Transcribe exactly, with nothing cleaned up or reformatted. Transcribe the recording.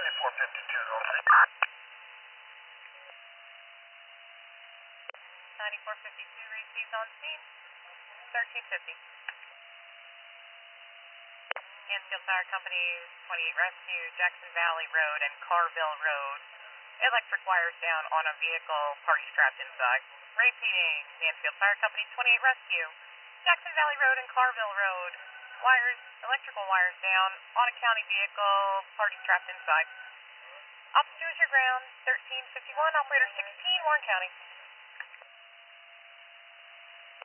ninety-four fifty-two, go three. ninety-four fifty-two received on scene, thirteen fifty. Mansfield Fire Company, twenty-eight Rescue, Jackson Valley Road and Carville Road. Electric wires down on a vehicle, party strapped inside. Repeating, Mansfield Fire Company, twenty-eight Rescue, Jackson Valley Road and Carville Road. Wires, electrical wires down on a county vehicle, party strapped inside. Opposite is your ground, thirteen fifty-one, operator sixteen, Warren County.